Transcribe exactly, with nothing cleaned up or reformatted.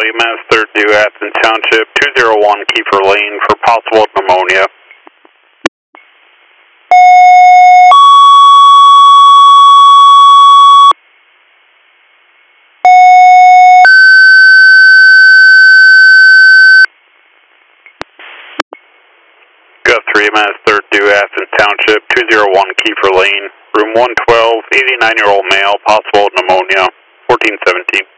E M S third due Athens Township, two zero one Kiefer Lane for possible pneumonia. Guthrie E M S third due Athens Township, two zero one Kiefer Lane, room one twelve, eighty-nine year old male, possible pneumonia, fourteen seventeen.